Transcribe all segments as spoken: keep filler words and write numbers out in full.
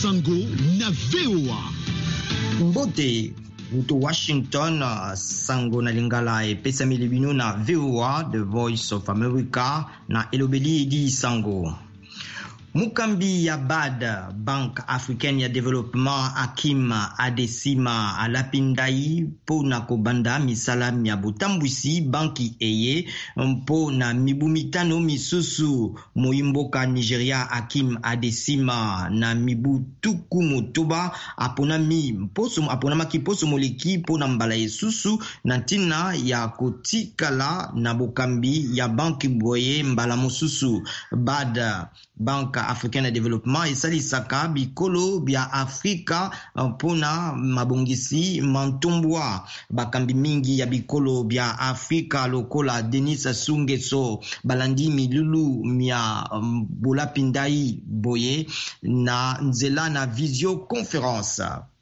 sango na V O A. Mbote to Washington, sango na lingala e pesa milibino na V O A, The Voice of America, na elobeli di sango. Mukambi ya B A D, Banque Africaine ya Développement, Hakim Adesima alapindai po na kobanda misala ya butambwisi banki eye mpo na mibu mitano misusu moimboka Nigeria. Hakim Adesima na mibu tuku motoba aponami mposo aponamaki poso moleki po na mbala esusu na ntina ya kotikala na bokambi ya banki boye mbala mosusu. B A D, Banque Africaine ya Développement, esalisaka bikolo bya Afrika mpona mabongisi mantombwa. Bakambi mingi ya bikolo bya Afrika lokola Denis Sassou Nguesso balandi milulu mya um, bolapindai boye na nzela na visio conference.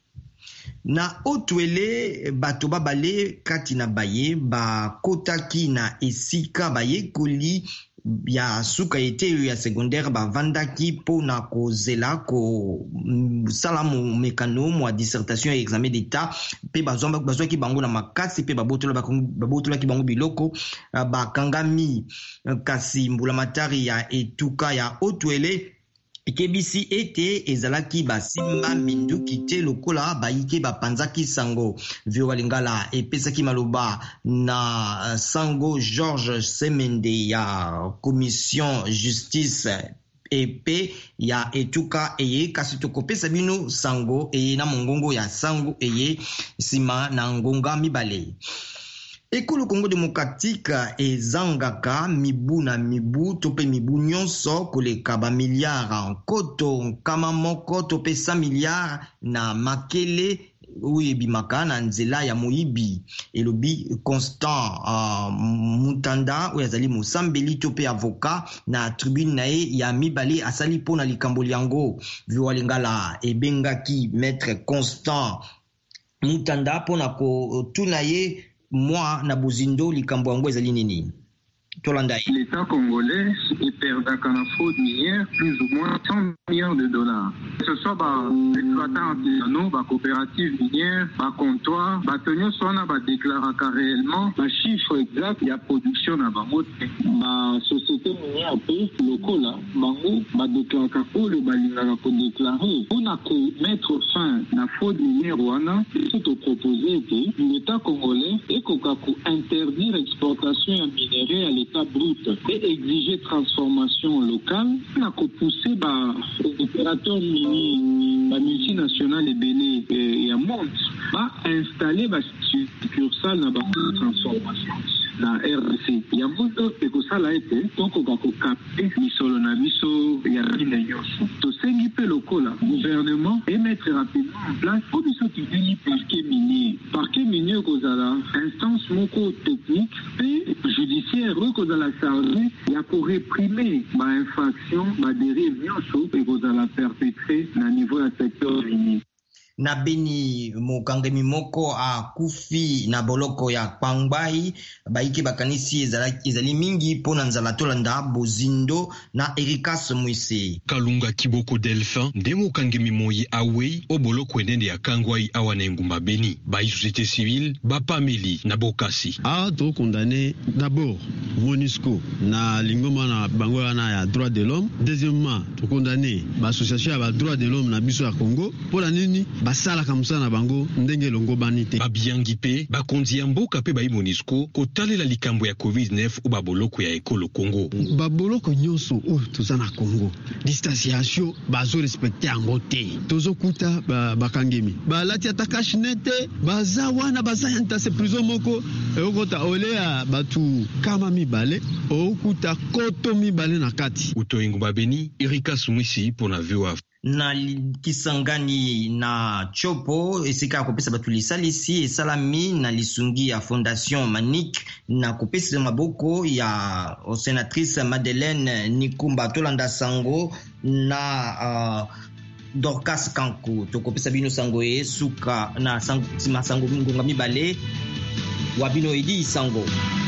Na otwele bato babale kati na baye bakotaki na esika baye koli ya suka ete ya secondaire bavandaki po na kozela ko salamu mekano mwa dissertation ya examen d'état pe bazomba bazwaki bango na makasi pe babotola babotola ki bango biloko bakangami. Kasi mbula matari ya etuka ya otwele ekebisi ete ezalaki basimba minduki te lokola bayike bapanzaki sango. Vio walingala epesaki maloba na sango Georges Semende ya Commission Justice epe ya etuka eye. Kasi tokopesa bino sango eye na mongongo ya sango eye sima na ngonga mibale. Ekolo Congo Démocratique ezangaka mibu na mibu tope mibu nyonso koleka ba miliard nkoto nkama moko tope cent milliards na makele uyebimaka na nzela ya moyibi. Elobi Constant uh, Mutanda oyo azali mosambeli tope avocat na tribune na ye ya mibale asali po na likambo yango. Vio lingala ebengaki Maître Constant Mutanda po na kotuna ye moi na buzindo likambo yango ezali nini. L'État congolais est perdant en fraude minière plus ou moins cent millions de dollars. Que ce soit par exploitants artisanaux, par coopératives minières, par comptoir, par tenir soit na ba déclarer réellement le chiffre exact de la production na bango. Ma société minière pe lokola bango ba déclarer ko le balingaka ko déclarer pour na mettre fin na fraude minière wana. C'est au proposer que l'État congolais est ko interdire l'exportation ya minerai à l'État brut et exiger transformation locale. On a poussé par opérateurs mini, par multinationales et béné et à monde, à installer la succursale dans la transformation. Na R D C ya moto ekosala ete toko kakokape misolo na biso ya bina nyonso tosengi pe lokola gouvernement et mettre rapidement en place pour biso tibini parquet minier parquet minier kozala instance moko technique et judiciaire kozala chargé ya ko réprimer ba infraction ba dérive nyonso ekozala perpétré na niveau ya secteur minier. Na Beni mokangemi moko a kufi na boloko ya Kpangbai baike bakanisi ezalaki ezali mingi pona nzala tolanda bozindo na Erikas Mwise. Kalunga Kiboko Delphin nde mokangemi moyi awe o boloko endende ya Kangwai awa na engumba Beni ba société civile ba pameli na bokasi. A to condamné d'abord MONUSCO na lingoma na bango na ya droit de l'homme. Deuxièmement, to condamné ba association ya ba droit de l'homme na biso ya Congo pola nini basala kamsa na bango ndenge longo banite babiangi pe bakonzi ya mboka pe bai MONUSCO kotalela likambo ya covid neuf o baboloko ya ekolo Congo. Baboloko nyonso o toza na Congo distanciation bazo respecter yango te tozo kuta ba, bakangemi balati atakashinete baza wana baza yantase prison moko ekota olea batu kama mibale okuta koto mibale na kati utoingo babeni Erikas Mwisi pona V O A. Na Kisangani na Chopo esika kopesa batu lisalisi esalami na lisungi ya Fondation Manik na kopesa maboko ya sénatrice Madeleine Nikumba tolanda sango na uh, Dorcas Kanku tokopesa bino sango e suka na sango sango ngonga mibale wabino edi sango.